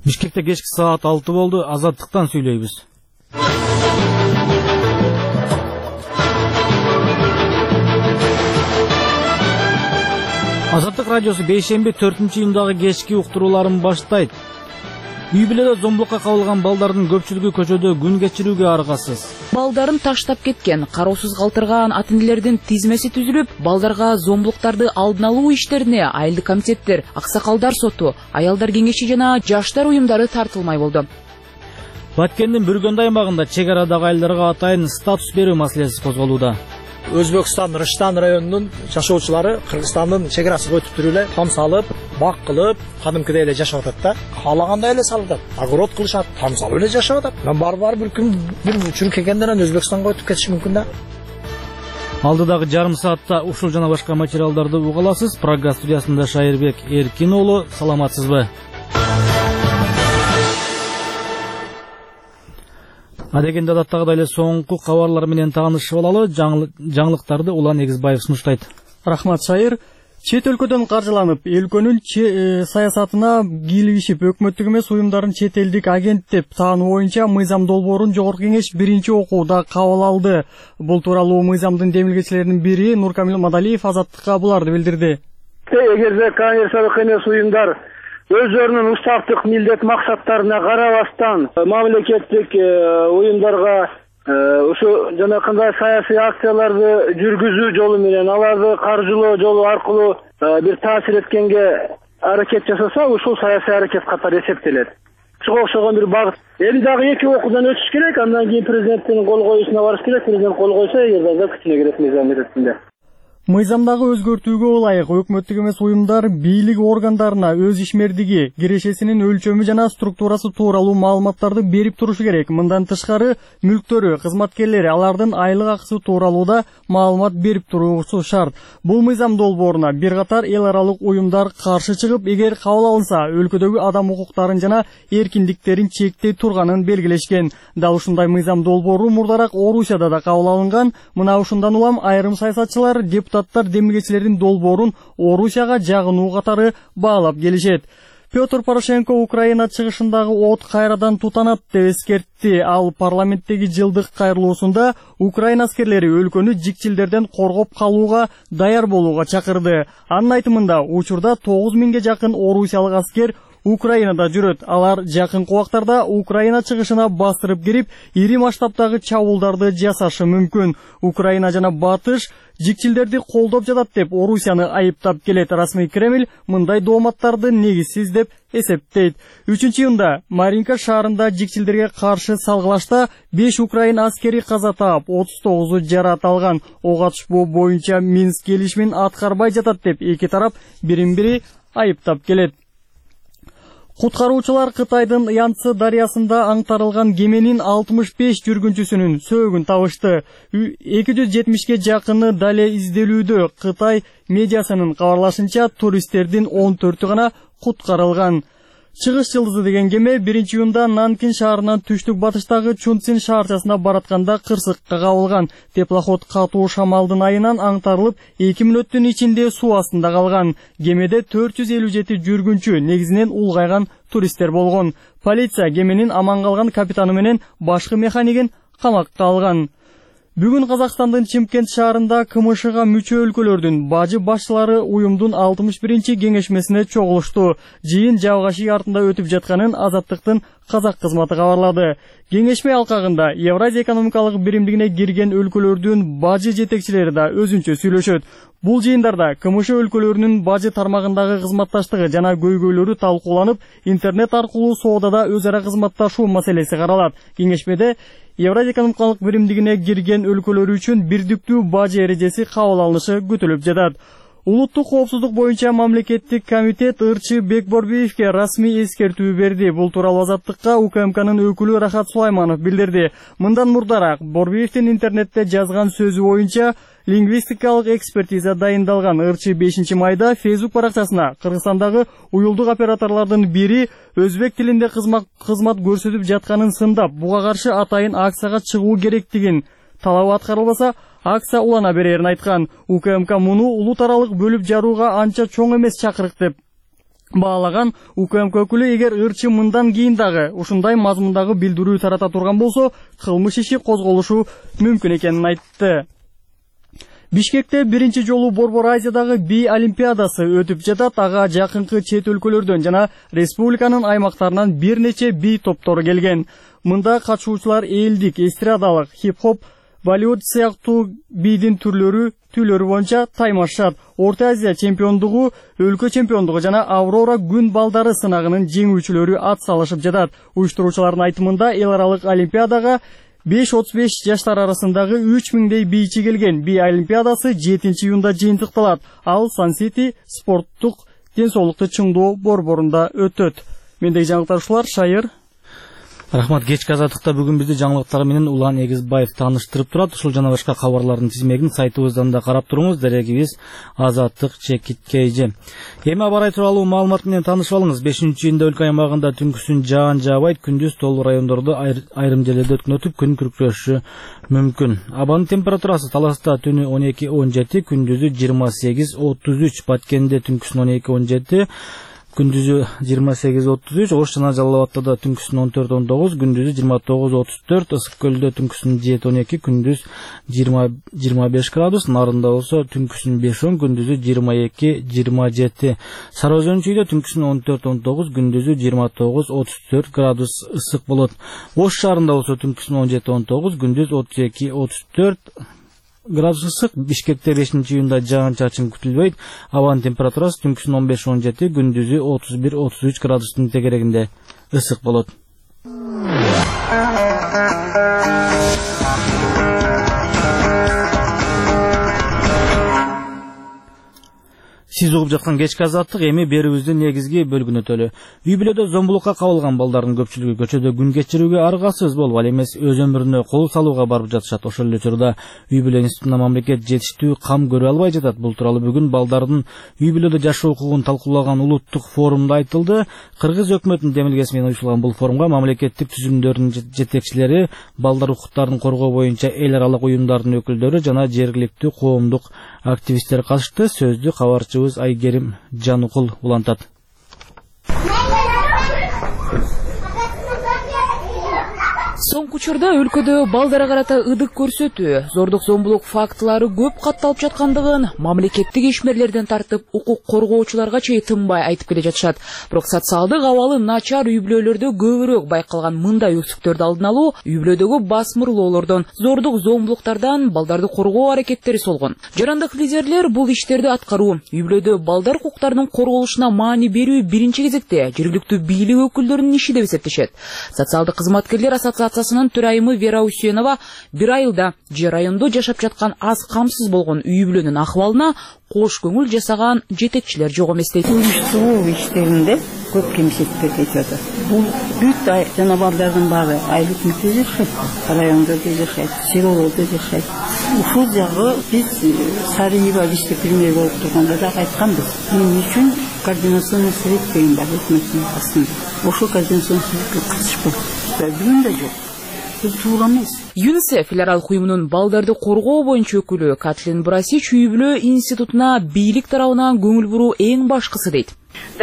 Бишкекте кечки саат 6 болду. Азаттыктан сүйлөйбүз. Азаттык радиосу бейшемби 4-июндагы кечки уктурууларын баштайт. Үй бүлөдө зомбулукка кабылган балдардын көпчүлүгү көчөдө күн кечирүүгө аргасыз. Балдарын таштап кеткен, кароосуз калтырган ата-энелердин тизмеси түзүлүп, балдарга зомбулуктарды алдын алуу иштерине айылдык комитеттер, аксакалдар соту, аялдар кеңеши жана жаштар уюмдары тартылмай болду. Баткендин Бүргөндү аймагында чек арадагы айылдарга атайын статус берүү маселеси козголууда. Өзбекстан Рыштан районунун жашоочулары Кыргызстандын чек арасына өтүп туруп эле там салып, бак кылып, кадимкидей эле жашап атат да. Каалагандай эле салып, огород кылышат, там салып эле жашап атат. Мен бар бир күн бир учур келгенден Өзбекстанга өтүп кетишим мүмкүн да. Алдыдагы жарым саатта ушул жана башка материалдарды уга аласыз. Программа студиясында Шайырбек Эркин уулу, саламатсызбы? Адегенде адаттагыдай эле соңку кабарлар менен таанышып алалы. Жаңылыктарды Улан Эгизбаев сунуштайт. Рахмат Шайыр. Чет өлкөдөн каржыланып, өлкөнүн саясатына кийлигишип, өкмөттүк эмес уюмдарын чет элдик агент деп таануу боюнча Мыйзам долбоорун Жогорку Кеңеш биринчи окууда кабыл алды. Бул тууралуу Мыйзамдын демилгечилеринин бири Нуркамил Мадалиев Азаттыкка буларды билдирди. Эгерде коммерциялык эмес уюмдар өздөрүнүн устактык милдет максаттарына карабастан мамлекеттик уюмдарга ушу жанакындай саясий акцияларды жүргүзүү жолу менен аларды каржылоо жолу аркылуу бир таасир эткенге аракет жасаса, ушул саясий аракет катары эсептелет. Ушуга окшогон бир багыт. Эми дагы 2 окуудан өтүш керек, андан кийин президенттин кол коюшуна барыш керек. Президент кол койсо, эгерде күчүнө кирет мыйзам иретинде. Мыйзамдагы өзгөртүүгө ылайык өкмөттүк эмес уюмдар бийлик органдарына өз ишмердиги, кирешесинин өлчөмү жана структурасы тууралуу маалыматтарды берип турушу керек. Мындан тышкары мүлктөрү, кызматкерлери, алардын айлык акысы тууралууда маалымат берип туруусу шарт. Бул мыйзам долбооруна бир катар эл аралык уюмдар каршы чыгып, эгер кабыл алынса, өлкөдөгү адам укуктарын жана эркиндиктерин чектей турганын белгилешкен. Дал ушундай мыйзам долбоору мурдараак Орусияда да кабыл алынган. Мына ушундан улам айрым саясатчылар депутаттар демилгечилердин долбоорун Орусияга жагынуу катары баалап келишет. Петр Порошенко Украина чыгышындагы от кайрадан тутанат деп эскертти. Ал парламенттеги жылдык кайрылуусунда Украина аскерлери өлкөнү жикчилдерден коргоп калууга даяр болууга чакырды. Анын айтымында учурда 9000ге жакын орусиялык аскер Украинада жүрөт. Алар жакын убактарда Украина чыгышына бастырып кирип, ири масштабтагы чабуулдарды жасашы мүмкүн. Украина жана Батыш жикчилдерди колдоп жатат деп Орусияны айыптап келет. Расмий Кремль мындай дооматтарды негизсиз деп эсептейт. 3-июнда Маринка шаарында жикчилдерге каршы салгылашта 5 Украин аскери каза таап, 39-у жарат алган. Ого атышпоо боюнча Минск келишимин аткарбай жатат деп эки тарап бирин-бири айыптап келет. Куткаруучулар Кытайдын Янцзы дарыясында аңтарылган кеменин 65 жүргүнчүсүнүн сөөгүн табышты. 270ге жакыны дале изделүүдө. Кытай медиасынын кабарлашынча туристтердин 14-ü гана куткарылган. Чыгыш жылдызы деген кеме 1-июнда Нанкин шаарынан түштүк батыштагы Чунцин шаарчасына баратканда кырсыкка кабылган. Теплоход катуу шамалдын айынан аңтарылып 2 мүнөттүн ичинде суу астында калган. Кемеде 457 жүргүнчү, негизинен улгайган туристтер болгон. Полиция кеменин аман калган капитаны менен башкы механикин камакка алган. Бүгүн Казакстандын Чимкент шаарында КМШга мүчө өлкөлөрдүн бажы башчылары уюмдун 61-чи кеңешмесине чогулушту. Жыйын жабгашык артында өтүп жатканын Азаттыктын казак кызматы кабарлады. Кеңешме алкагында Евразия экономикалык биримдигине кирген өлкөлөрдүн бажы жетекчилери да өзүнчө сүйлөшөт. Бул жыйындарда КМШ өлкөлөрүнүн бажы тармагындагы кызматташтыгы жана көйгөйлөрү талкууланып, интернет аркылуу соодада өз ара кызматташуу маселеси каралат. Кеңешмеде Евразия экономикалык биримдигине кирген өлкөлөр үчүн бирдиктүү бажы эрежеси кабыл алынышы күтүлүп жатат. Улуттук коопсуздук боюнча мамлекеттик комитет Ырчы Бекборбиевке расмий эскертүү берди. Бул тууралуу Азаттыкка УКМКнын өкүлү Рахат Сулайманов билдирди. Мындан мурдараак Борбиевдин интернетте жазган сөзү боюнча лингвистикалык экспертиза дайындалган. Ырчы 5-майда Facebook баракчасына Кыргызстандагы уюлдук операторлордун бири өзбек тилинде кызмат көрсөтүп жатканын сындап, буга каршы атайын акцияга чыгуу керектигин, талабы аткарылбаса акция улана берерин айткан. УКМК муну улут аралык бөлүп жарууга анча чоң эмес чакырык деп баалаган УКМК өкүлү эгер ырчы мындан кийин дагы ушундай мазмундагы билдирүү тарата турган болсо кылмыш иши козголушу мүмкүн экенин айтты. Бишкекте биринчи жолу Борбор Азиядагы би олимпиадасы өтүп жатат. Ага жакынкы чет өлкөлөрдөн жана республиканын аймактарынан бир нече би топтору келген. Мында катышуучулар элдик, эстрадалык, хип-хоп, Болливуд сыяктуу бидин түрлөрү боюнча таймашат. Орто Азия чемпиондугу, өлкө чемпиондугу жана Аврора күн балдары сынагынын жеңүүчүлөрү ат салышып жатат. Уюштуруучулардын айтымында эл аралык олимпиадага 5-35 жаштар арасындагы 3000дей бийчи келген. Би олимпиадасы 7-июнда жыйынтыкталат. Ал Сан-Сити спорттук ден соолукту чыңдоо борборунда өтөт. Мендеги жаңылыктар ушулар. Шайыр. Рахмат. Кечки азаттыкта бүгүн бизди жаңылыктар менен Улан Эгизбаев таныштырып турат. Ушул жана башка кабарлардын тизмегин сайтыбыздан да карап туруңуз. Дарегибиз Азаттык-KG. Эми аба ырайы тууралуу маалымат менен таанышып алыңыз. 5-июнда өлкө аймагында түнкүсүн жаан жаабайт, күндүз тоолуу райондордо айрым жерлерде өткүнөтүп күн күркүрөшү мүмкүн. Абанын температурасы Таласта түнү 12-17, күндүзү 28-33, Баткенде түнкүсүн 12-17, күндүзү 28-33, Ош жана Жалал Абадта түнкүсүн 14-19, күндүзү 29-34, Ысык көлдө түнкүсүн 7-12, күндүз 20-25 градус, Нарында болсо түнкүсүн 5-10, күндүзү 22-27, Сары Өзөн чүйдө түнкүсүн 14-19, күндүзү 29-34 градус ысык болот. Ош шаарында болсо түнкүсүн 17-19, күндүз 32-34 градус ысык. Бишкекте 5-июнда жаан-чачын күтүлбөйт. Абанын температурасы түнкүсүн 15-17, күндүзү 31-33 градустун тегерегинде ысык болот. Сиз угуп жаткан кечки азаттык эми берүүбүздүн негизги бөлүгүнө өтөлү. Үй бүлөдө зомбулукка кабылган балдардын көпчүлүгү көчөдө күн кечирүүгө аргасыз болуп, ал эмес өз өмүрүнө кол салууга барып жатышат. Ошол эле учурда үй бүлө институтуна мамлекет жетиштүү кам көрө албай жатат. Бул тууралуу бүгүн балдардын үй бүлөдө жашоо укугун талкуулаган улуттук форумда айтылды. Кыргыз өкмөтүнүн демилгеси менен уюштурулган бул форумга мамлекеттик түзүмдөрдүн жетекчилери, балдар укуктарын коргоо боюнча эл аралык уюмдардын өкүлдөрү жана жергиликтүү коомдук активисттер катышты. Сөздү кабарчыбыз Айгерим Жанукул улантат. Соңку учурда өлкөдө балдарга карата ыдык көрсөтүү, зордук зомбулук фактылары көп катталып жаткандыгын мамлекеттик ишмерлерден тартып укук коргоочуларга чейин тынбай айтып келе жатышат. Бирок социалдык абалы начар үй бүлөлөрдө көбүрөөк байкалган мындай өксүктөрдү алдын алуу, үй бүлөдөгү басмырлоолордон, зордук зомбулуктардан балдарды коргоо аракеттери солгон. Жарандык лидерлер бул иштерди аткаруу, үй бүлөдө балдар укуктарынын корголушуна маани берүү биринчи кезекте жергиликтүү бийлик өкүлдөрүнүн иши деп эсептешет. Социалдык кызматкерлер ассоциациясынын төрайымы Вера Усенова бир айылда же райондо жашап жаткан аз камсыз болгон үй бүлөнүн акыбалына кош көңүл жасаган жетекчилер жок эмес дейт. Уюштуруу иштеринде көп кемшиликтер кетип атат. Бул бүт жана балдардын баары айлык мектепте жашайт, райондордо жашайт, селолордо жашайт. Ушул жагы биз Сарыева вице-премьер болуп турганда да айтканбыз. Эмне үчүн координационный совет деген бар өкмөттүн астында. Ошол координационный советке катышпайт. Бүгүн да жок. ЮНИСЕФ федералдык уюмунун балдарды коргоо боюнча өкүлү Катлин Брасич үй бүлө институтуна бийлик тарабынан көңүл буруу эң башкысы дейт.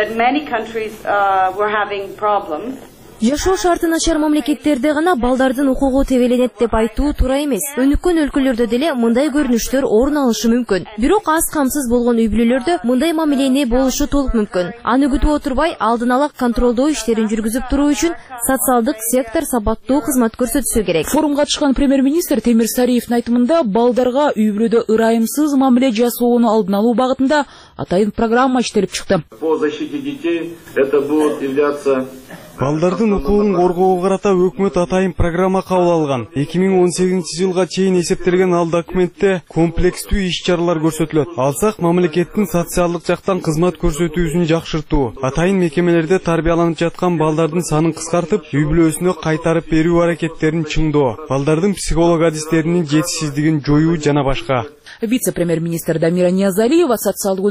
Жашоо шарты начар мамлекеттерде гана балдардын укугу тебеленет деп айтуу туура эмес. Өнүккөн өлкөлөрдө деле мындай көрүнүштөр орун алышы мүмкүн. Бирок аз камсыз болгон үй бүлөлөрдө мындай мамилени болушу толук мүмкүн. Аны күтүп отурбай, алдын ала контролдоо иштерин жүргүзүп туруу үчүн социалдык сектор сапаттуу кызмат көрсөтүшү керек. Форумга катышкан премьер-министр Темир Сариевдин айтымында балдарга үй бүлөдө ырайымсыз мамиле жасоону алдын алуу багытында атайын программа иштелип чыкты. По защите детей это будет являться балдардын укугун коргоого карата өкмөт атайын программа кабыл алган. 2018-жылга чейин эсептелген ал документте комплекстүү иш-чаралар көрсөтүлөт. Алсак, мамлекеттин социалдык жактан кызмат көрсөтүүсүн жакшыртуу, атайын мекемелерде тарбияланып жаткан балдардын санын кыскартып, үй бүлөсүнө кайтарып берүү аракеттерин чыңдоо, балдардын психолог адистеринин жетишсиздигин жоюу жана башка. Вице-премьер-министр Дамира Ниязалиева социалдык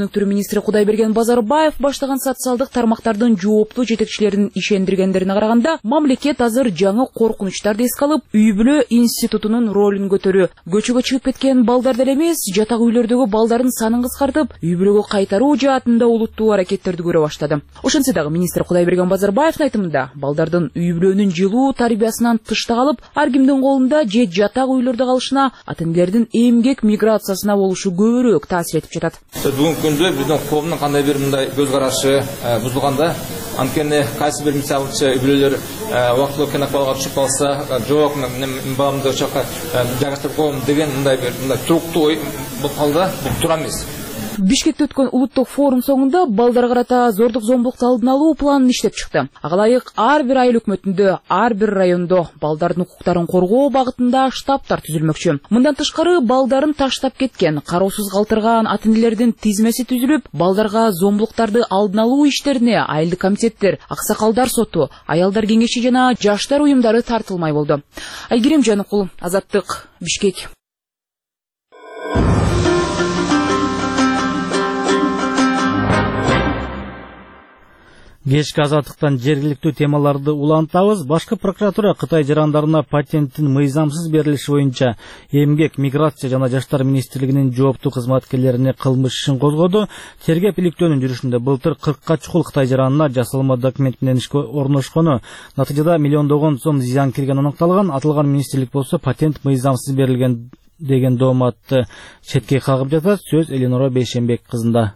өнүктүрүү министри Кудайберген Базарбаев баштаган социалдык тармактардын жооптуу жетекчилеринин ишендиргендерине караганда, мамлекет азыр жаңы коркунучтарды эске алып, үй бүлө институтунун ролун көтөрүү, көчөгө чыгып кеткен балдар деле эмес, жатак үйлөрдөгү балдардын санын кыскартып, үй бүлөгө кайтаруу жаатында улуттуу аракеттерди көрө баштады. Ошентсе дагы министр Кудайберген Базарбаевдин айтымында, балдардын үй бүлөнүн жылуу тарбиясынан тышта калып, ар кимдин колунда же жатак үйлөрдө калышына, ата-энелердин эмгек миграциясына болушу көбүрөөк таасир этип жатат. Бүгүнкү күндө биздин коомдун кандай бир мындай көз карашы бузулганда, анткени кайсы бир мисалчы үй бүлөлөр убактылуу кенакбалга түшүп калса, жок, мен баламды ошока жайгаштырып коем деген мындай туруктуу ой болуп калды, бул туура эмес. Бишкекте өткөн улуттук форум соңунда балдарга карата зордук зомбулукту алдын алуу планын иштеп чыкты. Ага ылайык ар бир айыл өкмөтүндө, ар бир райондо балдардын укуктарын коргоо багытында штабтар түзүлмөкчү. Мындан тышкары, балдарын таштап кеткен, кароосуз калтырган ата-энелердин тизмеси түзүлүп, балдарга зомбулуктарды алдын алуу иштерине айылдык комитеттер, аксакалдар соту, аялдар кеңеши жана жаштар уюмдары тартылмай болду. Айгерим Жаныкул, Азаттык, Бишкек. Кечки азаттыктан жергиликтүү темаларды улантабыз. Башкы прокуратура Кытай жарандарына патенттин мыйзамсыз берилиши боюнча эмгек, миграция жана жаштар министрлигинин жооптуу кызматкерлерине кылмыш ишин козгоду. Тергеп иликтөөнүн жүрүшүндө былтыр 40ка чукул Кытай жаранына жасалма документ менен ишке орношкону, натыйжада миллиондогон сом зыян келгени аныкталган. Аталган министрлик болсо патент мыйзамсыз берилген деген дооматты четке кагып жатат. Сөз Эленора Бейшенбек кызында.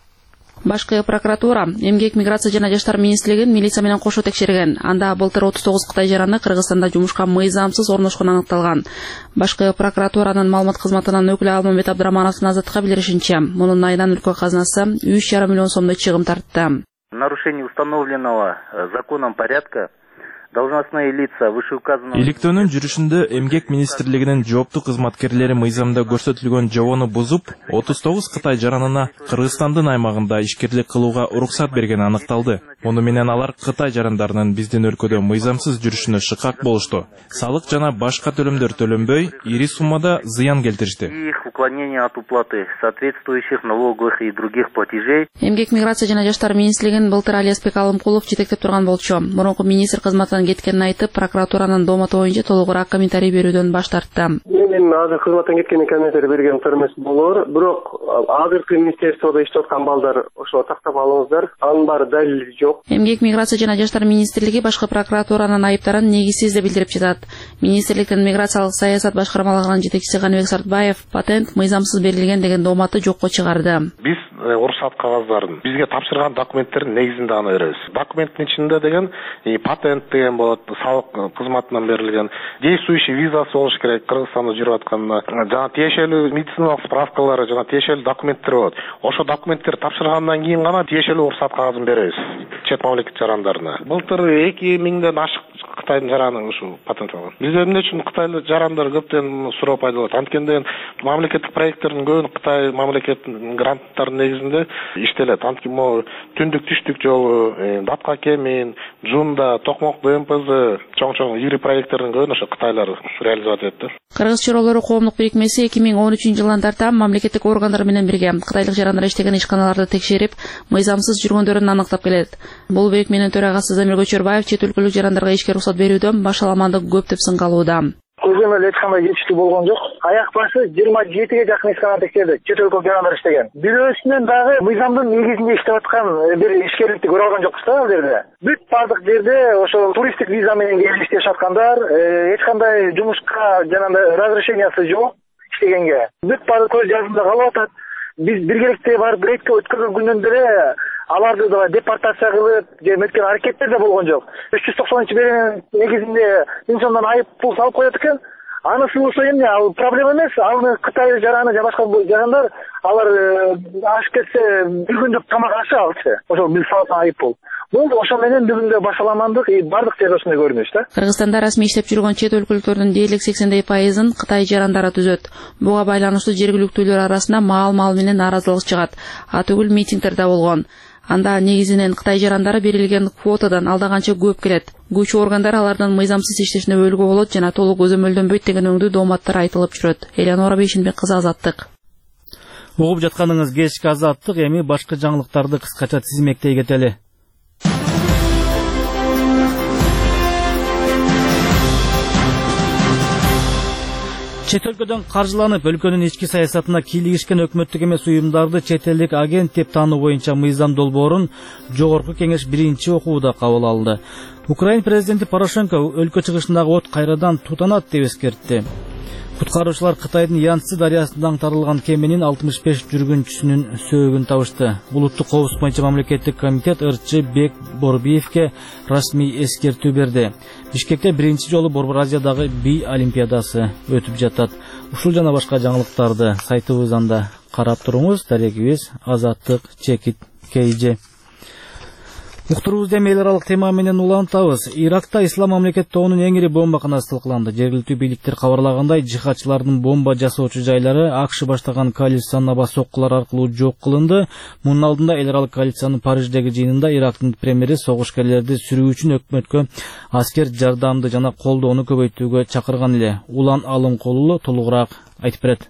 Башкы прокуратура эмгек, миграция жана жаштар министрлигин милиция менен кошо текшерген. Анда былтыр 39 Кытай жараны Кыргызстанда жумушка мыйзамсыз орношкону аныкталган. Башкы прокуратуранын маалымат кызматынын өкүлү Алмамбет Абдырамановдун Азаттыкка билдиришинче, мунун айынан өлкө казынасы 3,5 миллион сомдой чыгым тартты. Нарушение установленного законом порядка должностные лица вышеуказанного. Иликтөөнүн жүрүшүндө эмгек министрлигинин жооптуу кызматкерлери мыйзамда көрсөтүлгөн жобону бузуп, 39 Кытай жаранына Кыргызстандын аймагында ишкерлик кылууга уруксат бергени аныкталды. Муну менен алар Кытай жарандарынын биздин өлкөдө мыйзамсыз жүрүшүнө шыкак болушту. Салык жана башка төлөмдөр төлөнбөй, ири суммада зыян келтиришти. Их уклонение от уплаты соответствующих налоговых и других платежей. Эмгек, миграция жана жаштар министрлигин былтыр Алиасбек Алымкулов жетектеп турган болчу. Мурунку министр кызматынан кеткенин айтып, прокуратуранын дооматы боюнча толугураак комментарий берүүдөн баш тартты. Мен азыр кызматтан кеткенин комментарий берген турмас болор, бирок азыркы министрликте иштеп аткан балдар ошо тактап алыңыздар, анын баары далили жок. Эмгек, миграция жана жаштар министрлиги башкы прокуратуранын айыптарын негизсиз деп билдирип жатат. Министрликтин миграциялык саясат башкармалыгынын жетекчиси Каныбек Сартбаев патент мыйзамсыз берилген деген дооматты жокко чыгарды. Биз уруксат кагаздарын, бизге тапшырган документтердин негизинде аны беребиз. Документтин ичинде деген патент деген болот, салык кызматынан берилген, действующий визасы болуш керек, Кыргызстанда жүрүп атканына, жана тиешелүү медициналык справкалары, жана тиешелүү документтер болот. Ошо документтер тапшыргандан кийин гана тиешелүү уруксат кагазын беребиз чет мамлекет жарандарына. Былтыр 2000ден ашык Кытайдын жараны ушу патент алган. Бизде эмне үчүн Кытайлык жарандар көптөн суроо пайда болот. Анткени мамлекеттик проекттердин көбүн Кытай мамлекеттин гранттарынын негизинде иштелет. Анткени могу түндүк түштүк жолу, Датка Кемин, Жунда, Токмок ДМПЗ, чоң ири проекттердин көбүн ошо Кытайлар реализация этти. Кыргыз чоролору коомдук бирикмеси 2013-жылдан тарта мамлекеттик органдар менен бирге кытайлык жарандар иштеген ишканаларды текшерип, мыйзамсыз жүргөндөрүн аныктап келет. Бул бирикменин төрагасы Замир Көчөрбаев чет өлкөлүк жарандарга ишке уруксат берүүдөн башаламандык көп деп сынга алууда. Көзөм эле эч кандай жетиштүү болгон жок. Аяк башы 27ге жакын ишкана текшерди. Чет өлкөлүк жарандар иштеген. Бирөөсүнөн дагы мыйзамдын негизинде иштеп аткан бир ишкерликти көрө алган жокпуз да ал жерде. Бүт бардык жерде ошо туристтик виза менен келип иштешип аткандар, эч кандай жумушка жанагындай разрешениясы жок иштегенге. Бүт бардык көз жазымда калып атат. Биз биргеликте барып рейдке өткөргөн күндөн деле аларды да депортация кылып, жеткен аракеттер да болгон жок. 390-беренин негизинде инсондан айып пул салып коет экен. Анысы болсо эмне, ал проблема эмес. Аны Кытай жараны же башка жарандар алар ашып кетсе бир күндүк тамак ашы алчы. Ошо бир салат айып пул. Бул ошо менен бүгүндө башаламандык бардык жерде ошондой көрүнүш да. Кыргызстанда расмий иштеп жүргөн чет өлкөлүктөрдүн дээрлик 80% Кытай жарандары түзөт. Буга байланыштуу жергиликтүүлөр арасында маал менен нааразылык чыгат. Атүгүл митингдер да болгон. Анда негизинен Кытай жарандары берилген квотадан алдаганча көп келет. Күч органдар алардын мыйзамсыз иштешине өбөлгө болот жана толук өзөмөлдөнбөйт деген өңдүү дооматтар айтылып жүрөт. Эленора Бейшенбек кызы, Азаттык. Угуп жатканыңыз кечки Азаттык, эми башка жаңылыктарды кыскача тизмектей кетели. Чет өлкөдөн каржыланып, өлкөнүн ички саясатына кийлигишкен өкмөттүк эмес уюмдарды чет элдик агент деп таануу боюнча мыйзам долбоорун Жогорку Кеңеш биринчи окууда кабыл алды. Украин президенти Порошенко өлкө чыгышындагы от кайрадан тутанат деп эскертти. Куткаруучулар Кытайдын Янцзы дарыясында аңтарылган кеменин 65 жүргүнчүсүнүн сөөгүн табышты. Улуттук коопсуздук боюнча мамлекеттик комитет ырчы Бек Борбиевке расмий эскертүү берди. Бишкекте биринчи жолу Борбор Азиядагы би олимпиадасы өтүп жатат. Ушул жана башка жаңылыктарды сайтыбыздан да карап туруңуз. Дарегибиз Азаттык чекит KJ. Уктурубузда эми эл аралык тема менен улантабыз. Иракта Ислам мамлекет тобунун эң ири бомбаканасы тылкыланды. Жергиликтүү бийликтер кабарлагандай, жихадчылардын бомба жасоочу жайлары АКШ баштаган коалициянын аба соккулары аркылуу жок кылынды. Мунун алдында эл аралык коалициянын Париждеги жыйынында Ирактын премьери согушкерлерди сүрүү үчүн өкмөткө аскер жардамды жана колдоону көбөйтүүгө чакырган эле. Улан Алымкулуу толугураак айтып берет.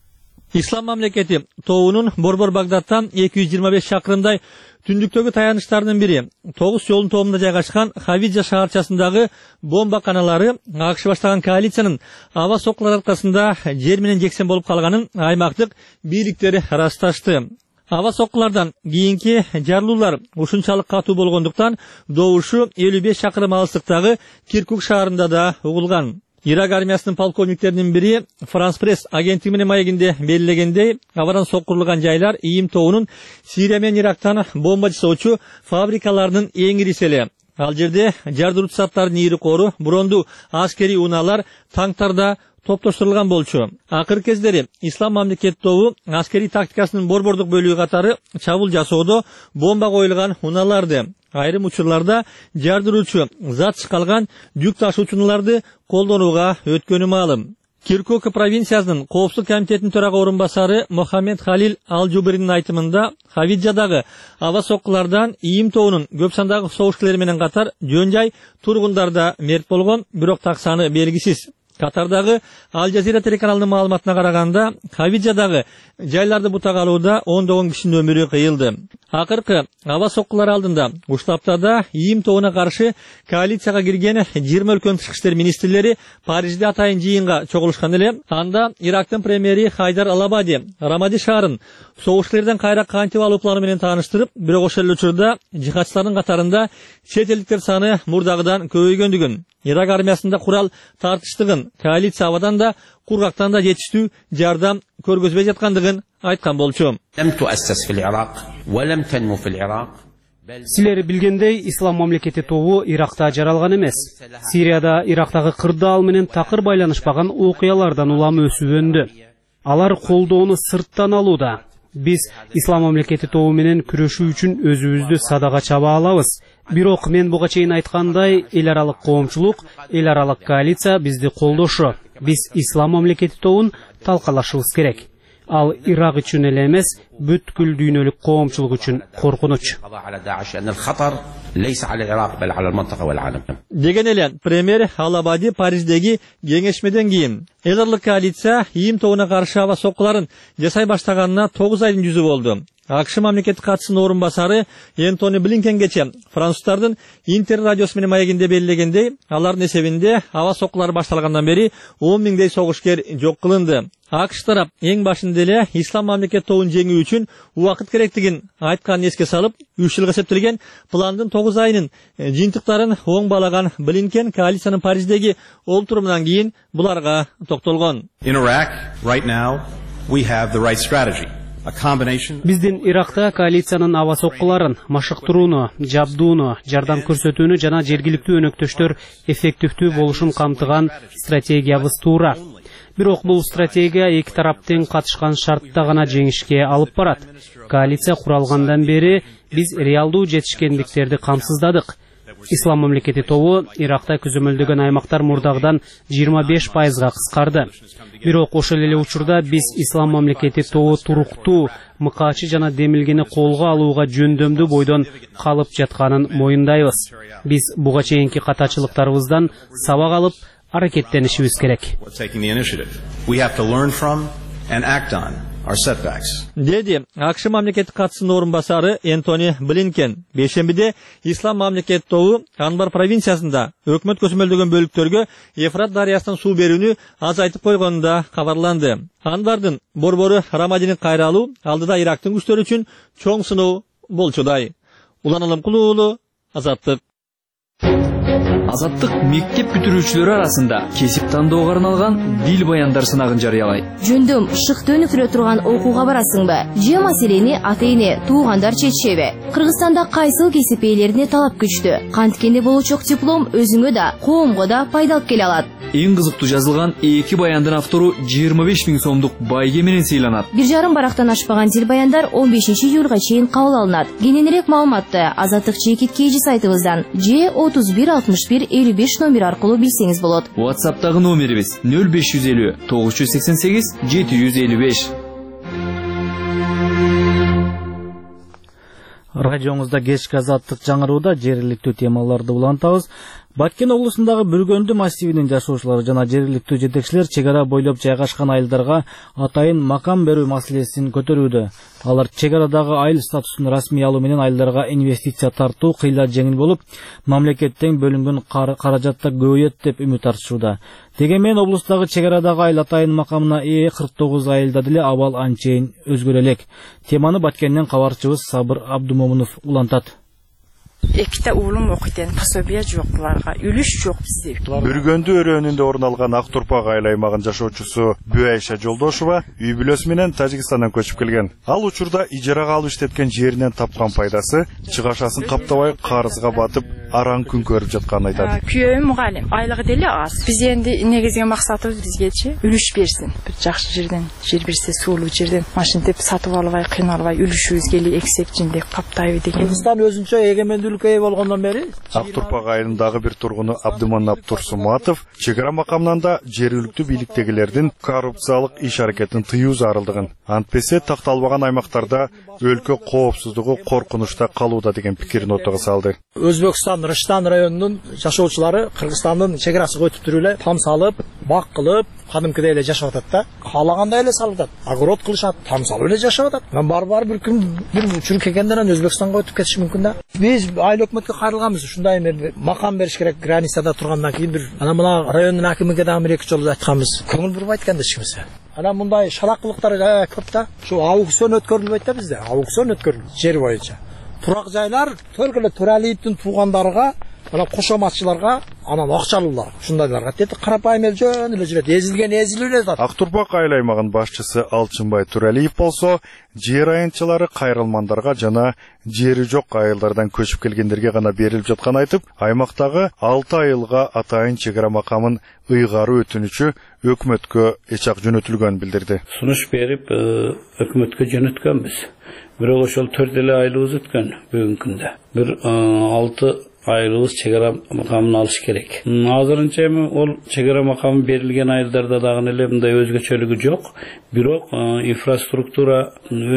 Ислам мамлекети тобунун Борбор Багдадтан 225 чакырымдай түндүктөгү таяныштардын бири 9 жолдун тобунда жайгашкан Хавиджа шаарчасындагы бомба каналары АКШ баштаган коалициянын аба соккулары аркасында жер менен жексен болуп калганын аймактык бийликтери ырасташты. Аба соккулардан кийинки жарылуулар ушунчалык катуу болгондуктан добушу 55 чакырым алыстыктагы Киркук шаарында да угулган. Ирак армиясынын полковниктеринин бири Франс Пресс агенттигинин маегинде белгилегендей, абадан соккурулган жайлар ИИМ тобунун Сирия менен Ирактан бомба жасоочу фабрикаларынын эң ириси эле. Ал жерде жардыруучу заттардын ири кору, бронду аскери унаалар, танктарда топтоштурулган болчу. Акыркы кездери Ислам мамлекет тобу аскери тактикасынын борбордук бөлүгү катары чабуул жасоодо бомба коюлган унааларды, айрым учурларда жардыруучу зат чыккалган жүк ташуучуларды колдонууга өткөнү маалым. Киркук провинциясынын коопсуздук комитетинин төрага орун басары Мохаммед Халил Ал-Жубринин айтымында, Хавиджадагы аба соккулардан ИИМ тобунун көп сандагы согушкерлери менен катар жөн жай тургундар да мерт болгон, бирок так саны белгисиз. Катардагы Ал Жазира телеканалынын маалыматына караганда, Хавиджадагы жайларды бутага алууда 10 кишинин өмүрү кыйылды. Акыркы аба соккулары алдында ушул аптада ИИМ тобуна каршы коалицияга кирген 20 өлкөнүн тышкы иштер министрлери Парижде атайын жыйынга чогулушкан эле. Анда Ирактын премьери Хайдар Алабади Рамади шаарын согушкерлерден кайра кантип алуу планы менен тааныштырып, бирок ошол эле учурда жихадчылардын катарында чет элдиктер саны мурдагыдан көбөйгөндүгүн, Ирак армиясында курал тартыштыгын, коалиция абадан да кургактан да жетиштүү жардам көргөзбөй жаткандыгын айткан болчу. Силер билгендей, Ислам мамлекети тобу Иракта жаралган эмес. Сирияда Ирактагы кырдаал менен такыр байланышпаган окуялардан улам өсүп өндү. Алар колдоону сырттан алууда. Биз Ислам мамлекети тобу менен күрөшүү үчүн өзүбүздү садага чаба алабыз. Бирок мен буга чейин айткандай, эл аралык коомчулук, эл аралык коалиция бизди колдошу. Биз Ислам мамлекети тобун талкалашыбыз керек. Ал Ирак үчүн эле эмес, бүткүл дүйнөлүк коомчулук үчүн коркунуч. Деген эле премьер Алабади Париждеги кеңешмеден кийин эл аралык коалиция ИИМ тобуна каршы аба соккуларын жасай баштаганына 9 айдын жүзү болду. АКШ мамлекеттик катчысынын орун басары Энтони Блинкенгече француздардын Интер радиосу менен маегинде белгилегендей, алардын эсебинде аба соккулары башталгандан бери 10 миңдей согушкер жок кылынды. АКШ тарап эң башында эле Ислам мамлекет тобун жеңүү үчүн убакыт керектигин айтканын эске салып, 3 жылга эсептелген пландын 9 айынын жыйынтыктарын оң балаган Блинкен коалициянын Париждеги олтурумунан кийин буларга токтолгон. Биздин Иракта коалициянын аба соккуларын машыктырууну, жабдууну, жардам көрсөтүүнү жана жергиликтүү өнөктөштөр эффективдүү болушун камтыган стратегиябыз туура. Бирок бул стратегия эки тараптын катышкан шартта гана жеңишке алып барат. Коалиция куралгандан бери биз реалдуу жетишкендиктерди камсыздадык. Ислам мамлекети тобу Иракта көзөмөлдөгөн аймактар мурдагыдан 25%га кыскарды. Бирок ошол эле учурда биз Ислам мамлекети тобу туруктуу, мыкаачы жана демилгени колго алууга жөндөмдүү бойдон калып жатканын моюндайбыз. Биз буга чейинки катачылыктарыбыздан сабак алып, аракеттенишибиз керек. деди АКШ мамлекеттик катчысынын орун басары Энтони Блинкен. Бейшембиде Ислам мамлекет тобу Анбар провинциясында өкмөт көзөмөлдөгөн бөлүктөргө Ефрат дарыясынан суу берүүнү азайтып койгону да кабарланды. Анбардын борбору Рамадинин кайралуу алдыда Ирактын күчтөрү үчүн чоң сыноо болчудай. Улан Алымкулуу, Азаттык. Азаттык мектеп бүтүрүүчүлөрү арасында кесип тандоого арналган дил баяндар сынагын жарыялайт. Жөндөм шыкты өнүктүрө турган окууга барасыңбы? Же маселени ата-эне, туугандар чечишеби? Кыргызстанда кайсыл кесип ээлерине талап күчтү? Канткенде болочок диплом өзүңө да, коомго да пайдалып келе алат. Эң кызыктуу жазылган 2 баяндын автору 25 000 сомдук байге менен сыйланат. 1,5 барактан ашпаган дил баяндар 15 июлга чейин кабыл алынат. Кененирээк маалыматты Азаттык чекиткейжи сайтыбыздан же 31 61 55 номер аркылуу билсеңиз болот. WhatsApp'тагы номерибиз 0550 988 755. Радионузда кечки Азаттык жаңырууда жергиликтүү темаларды улантабыз. Баткен облусундагы Бүргөндү массивинин жашоочулары жана жергиликтүү жетекчилер чек ара бойлоп жайгашкан айылдарга атайын макам берүү маселесин көтөрүүдө. Алар чек арадагы айыл статусун расмий алуу менен айылдарга инвестиция тартуу кыйла жеңил болуп, мамлекеттен бөлүнгөн каражатта көбөйөт деп үмүт артышууда. Дегенмен облустагы чек арадагы айыл атайын макамына ээ 49 айылда деле абал анчейин өзгөрө элек. Теманы Баткенден кабарчыбыз Сабыр Абдумомунов улантат. Эките уулум окуйт, пособия жок буларга, үлүш жок бизде. Бүргөндү өрөөнүндө орун алган Ак Турпак айыл аймагынын жашоочусу Бүайша Жолдошова үй бүлөсү менен Тажикстандан көчүп келген. Ал учурда ижарага алып иштеткен жеринен тапкан пайдасы чыгашасын каптабай карызга батып, араң күн көрүп жатканын айтат. Күйөөм мугалим, айлыгы деле аз. Биз энди негизги максатыбыз бизгечи үлүш берсин. Бир жакшы жерден, жер берсе суулуу жерден машина деп сатып албай, кыйналбай үлүшүбүз кели эксек жинде каптайбы деген. Кыргызстан өзүнчө эгемендүүлүккө ээ болгондон бери Ак Турпак айылындагы бир тургуну Абдыманап Турсуматов чек ара макамынан да жергиликтүү бийликтегилердин коррупциялык иш аракетин тыюу зарылдыгын, антпесе такталбаган аймактарда өлкө коопсуздугу коркунучта калууда деген пикирин ортого салды. Өзбекстан Рыштан районунун жашоочулары Кыргызстандын чек арасына өтүп туруп эле там салып, бак кылып, кадымкыдай эле жашап атат да. Каалагандай эле салып атат. Огород кылышат, там салып эле жашап атат. Мен бар бир күн бир учур келгенден кийин Өзбекстанга өтүп кетиш мүмкүн да. Биз айыл өкмөткө кайрылганбыз. Ушундай макам бериш керек границада тургандан кийин бир мына райондун акимиге да бир эки жолу айтканбыз. Көңүл бурбайт экен да эч кимсе. Мындай шалакылыктар көп да. Ушу аукцион өткөрүлбөйт да бизде. Аукцион өткөрүлөт жер боюнча. Турак жайлар Төркөлө Төралиевдин туугандарга, ана кошоматчыларга, анан акчалуулар, ушундайларга деди карапайым эл жөн эле жүрөт. Эзилген Ак Турпак айыл аймагынын башчысы Алчынбай Төралиев болсо, жер айынчылары кайрылмандарга жана жери жок айылдардан көчүп келгендерге гана берилип жатканын айтып, аймактагы 6 айылга атайын чек ара макамын ыйгаруу өтүнүчү өкмөткө эчак жөнөтүлгөнүн билдирди. Сунуш берип өкмөткө жөнөткөнбүз. Бирок ошол 4 эле айлыбыз өткөн бүгүнкү күндө. Бир 6 айылыбыз чек ара макамын алыш керек. Азырынча эми ол чек ара макамы берилген айылдарда дагы эле мындай өзгөчөлүгү жок. Бирок инфраструктура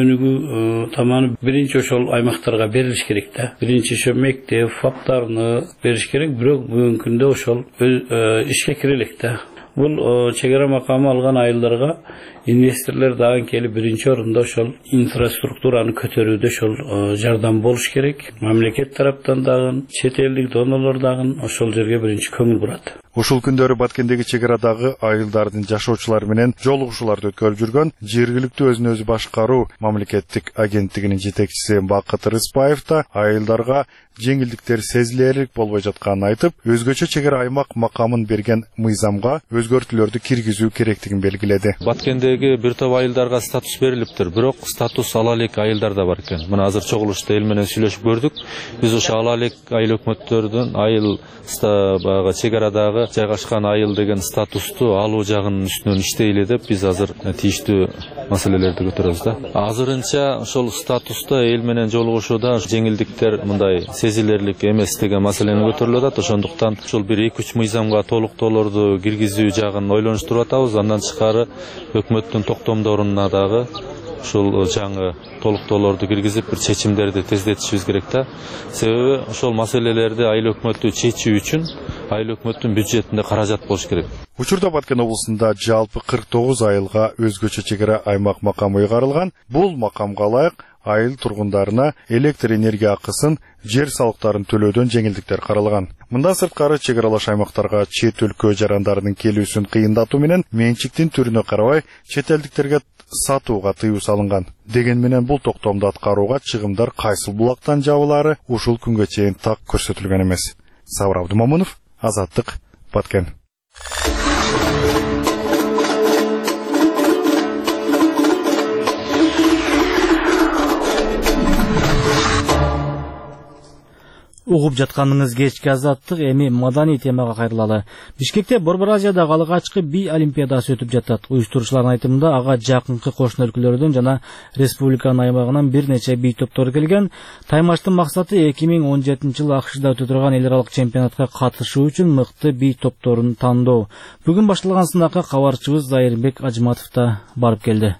өнүгүү таманы биринчи ошол аймактарга берилиш керек да. Биринчи ошо мектеп, фаптарны бериш керек. Бирок бүгүнкү күндө ошол ишке кире элек да. Бул чек ара макамы алган айылдарга инвесторлор дагы келип биринчи орунда ошол инфраструктураны көтөрүүдө ошол жардам болуш керек. Мамлекет тараптан дагы, чет элдик донорлор дагы ошол жерге биринчи көңүл бурат. Ушул күндөрү Баткендеги чек арадагы айылдардын жашоочулары менен жолугушууларды өткөрүп жүргөн жергиликтүү өзүн өзү башкаруу мамлекеттик агенттигинин жетекчиси Бакыт Рыспаев да айылдарга жеңилдиктер сезилерлик болбой жатканын айтып, өзгөчө чек ара аймак макамын берген мыйзамга өзгөртүүлөрдү киргизүү керектигин белгиледи. Баткендеги бир топ айылдарга статус берилиптир, бирок статус ала элек айылдар да бар экен. Мына азыр чогулушта эл менен сүйлөшүп көрдүк. Биз ошо ала элек айыл өкмөттөрдүн айыл чек арадагы жайгашкан айыл деген статусту алуу жагынын үстүнөн иштейли деп биз азыр тийиштүү маселелерди көтөрөбүз да. Азырынча ошол статуста эл менен жолугушууда жеңилдиктер мындай сезилерлик эмес деген маселени көтөрүлүп атат. Ошондуктан ушул бир 2-3 мыйзамга толуктоолорду киргизүү жагын ойлонуштуруп атабыз. Андан тышкары өкмөттүн токтомдоруна дагы ушул жаңы толуктоолорду киргизип бир чечимдерди тездетишибиз керек да. Себеби ошол маселелерди айыл өкмөтү чечүү үчүн айыл өкмөттүн бюджетинде каражат болуш керек. Учурда Баткен облусунда жалпы 49 айылга өзгөчө чегара аймак макамы ыйгарылган. Бул макамга ылайык айыл тургундарына электр энергия акысын, жер салыктарын төлөөдөн жеңилдиктер каралган. Мындан сырткары чегаралаш аймактарга чет өлкө жарандарынын келүүсүн кыйындатуу менен менчиктин түрүнө карабай чет элдиктерге сатууга тыюу салынган. Деген менен бул токтомду аткарууга чыгымдар кайсыл булактан жабылары ушул күнгө чейин так көрсөтүлгөн эмес. Сабыр Абдумамунов, Азаттык, Баткен. Угуп жатканыңыз кечки Азаттык, эми маданий темага кайрылалы. Бишкекте Борбор Азиядагы алгачкы би олимпиадасы өтүп жатат. Уюштуруучулардын айтымында ага жакынкы кошуна өлкөлөрдөн жана республиканын аймагынан бир нече би топтору келген. Таймаштын максаты 2017-жылы АКШда өтө турган эл аралык чемпионатка катышуу үчүн мыкты би топторун тандоо. Бүгүн башталган сынакка кабарчыбыз Зайырбек Ажматов да барып келди.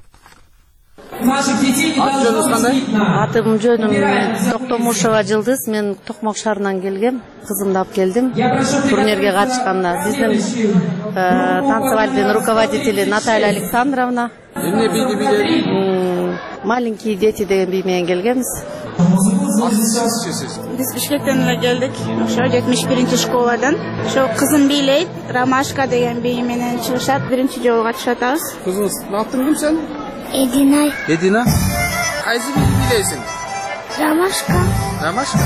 Атым жөнүм Токтомушева Жылдыз, мен Токмок шаарынан келгем, кызымды алып келдим. Турнирге катышканда биздин танцевальдын руководители Наталья Александровна. Эмне бийди бийледиң? Маленькие дети деген бий менен келгенбиз. Биз Бишкектен эле келдик. Ошо 71-ші школадан. Ошо кызым бийлейт, Ромашка деген бий менен чыгышат. Биринчи жолу катышып атабыз. Кызыңыз атын ким сен? Эдина. Эдина? Кайсы бийди бийлейсиң? Ромашка. Ромашка?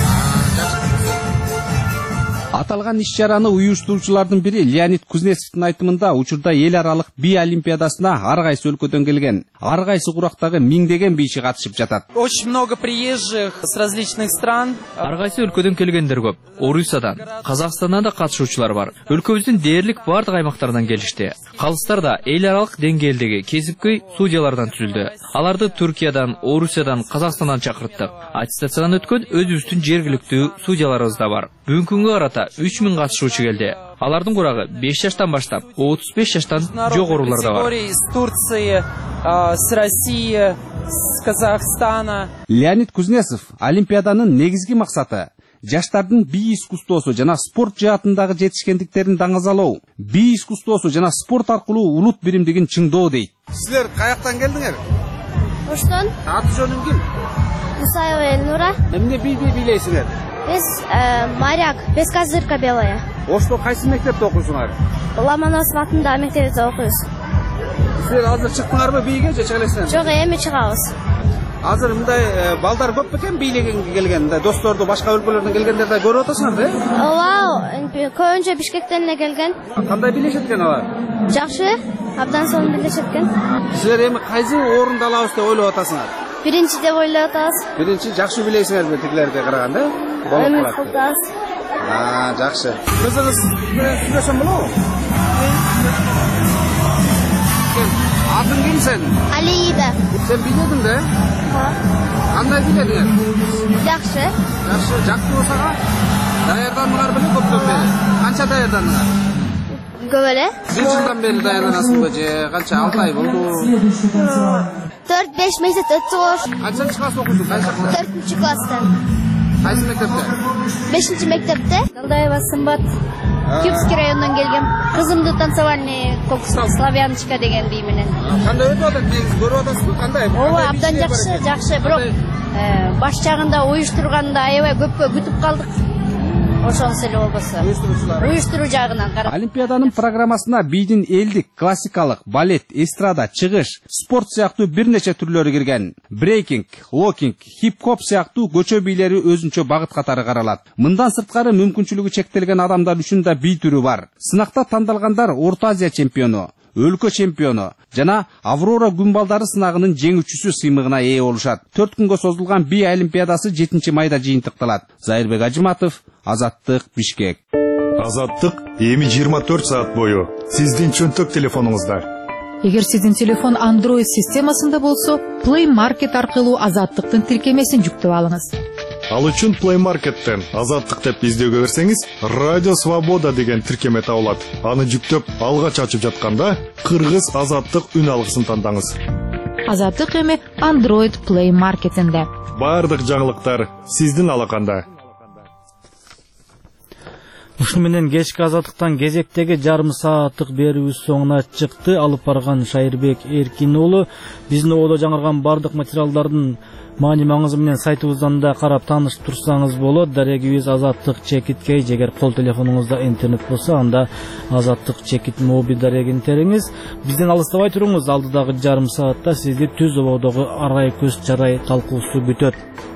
Аталган иш-чараны уюштуруучулардын бири Леонид Кузнецовдун айтымында учурда эл аралык би олимпиадасына ар кайсы өлкөдөн келген, ар кайсы курактагы миңдеген бийчи катышып жатат. Очень много приезжих с различных стран. Ар кайсы өлкөдөн келгендер көп. Орусиядан, Казакстандан да катышуучулар бар. Өлкөбүздүн дээрлик бардык аймактардан келишти. Калыстар да эл аралык деңгээлдеги кесипкөй судьялардан түзүлдү. Аларды Түркиядан, Орусиядан, Казакстандан чакырттык. Аттестациядан өткөн өзүбүздүн жергиликтүү судьяларыбыз да бар. Бүгүнкү күнгө карата 3000 катышуучу келди. Алардын курагы 5 жаштан баштап 35 жаштан жогорулар да бар. Из Турции, с России, с Казахстана. Леонид Кузнецов олимпиаданын негизги максаты жаштардын бий искусствосу жана спорт жаатындагы жетишкендиктерин даңазалоо, бий искусствосу жана спорт аркылуу улут биримдигин чыңдоо дейт. Силер каяктан келдиңер? Оштон. Аты жөнүң ким? Мусаева Элнура. Эмне бийди бийлейсиңер? Биз моряк, пескозырка белая. Ошто кайсы мектепте окуйсуңар? Ломоносов атындагы мектепте окуйбуз. Силер азыр чыктыңарбы бийге же чыга элесиңер? Жок, эми чыгабыз. Азыр мындай балдар көп бекен бийлегенге келген, досторду башка өлкөлөрдөн келгендерди көрүп атасыңар, Ооба, көбүнчө Бишкектен эле келген. Кандай бийлешет экен алар? Жакшы, абдан сонун бийлешет экен. Силер эми кайсы орунду алабыз деп ойлоп атасыңар? Биринчи деп ойлоп атабыз. Биринчи жакшы бийлейсиңерби тигилерге караганда? Үмүт кылабыз. Жакшы. Кызыңыз менен сүйлөшөм болобу? Атың ким сен? Алиида. Сен бийледиң да? Кандай бийледиң? Жакшы. Жакшы, жакшы болсо даярдандыңар беле көптөн бери? Канча даярдандыңар? Көп эле. Бир жылдан бери даярданасыңбы же канча 6 ай болду? 4-5 месяц өттү. Канчанчы класс окуйсуң? 4-чү класстан. Кайсы мектепте? 5-чи мектепте. Далдаева Сымбат. Кюбский районунан келгем. Кызымды танцевальный славяночка деген бий менен. Кандай өтүп атат? Көрүп атасызбы? Кандай? Ооба, абдан жакшы, бирок баш жагында уюштурганда аябай көпкө күтүп калдык. Ошонусу эле болбосо. Уюштуруу жагынан карап. Олимпиаданын программасына бийдин элдик, классикалык, балет, эстрада, чыгыш, спорт сыяктуу бир нече түрлөрү кирген. Брейкинг, локинг, хип-хоп сыяктуу көчө бийлери өзүнчө багыт катары каралат. Мындан сырткары мүмкүнчүлүгү чектелген адамдар үчүн да бий түрү бар. Сынакта тандалгандар Орто Азия чемпиону, өлкө чемпиону жана Аврора күн балдары сынагынын жеңүүчүсү сыймыгына ээ болушат. 4 күнгө созулган би олимпиадасы 7 майда жыйынтыкталат. Зайырбек Ажматов, Азаттык, Бишкек. Азаттык эми 24 саат бою сиздин чөнтөк телефонуңузда. Эгер сиздин телефон Android системасында болсо, Play Market аркылуу Азаттыктын тиркемесин жүктөп алыңыз. Ал үчүн Play Market'тен Азаттык деп издөөгө берсеңиз, Радио Свобода деген тиркеме табылат. Аны жүктөп, алгач ачып жатканда, кыргыз Азаттык үн алгысын тандаңыз. Азаттык эми Android Play Market'инде. Бардык жаңылыктар сиздин алаканда. Ушуну менен кечки азаттыктан кезектеги жарым сааттык берүүбүз соңуна чыкты. Алып барган Шайырбек Эркин уулу. Биздин ободо жаңырган бардык материалдардын маани маңызы менен сайтыбыздан да карап таанышып турсаңыз болот. Дарегибиз Азаттык чекит KG. Эгер кол телефонуңузда интернет болсо, анда Азаттык чекит моби дарегин териңиз. Бизден алыстабай туруңуз. Алдыдагы жарым саатта сизди түз ободогу арай көз чарай талкуусу күтөт.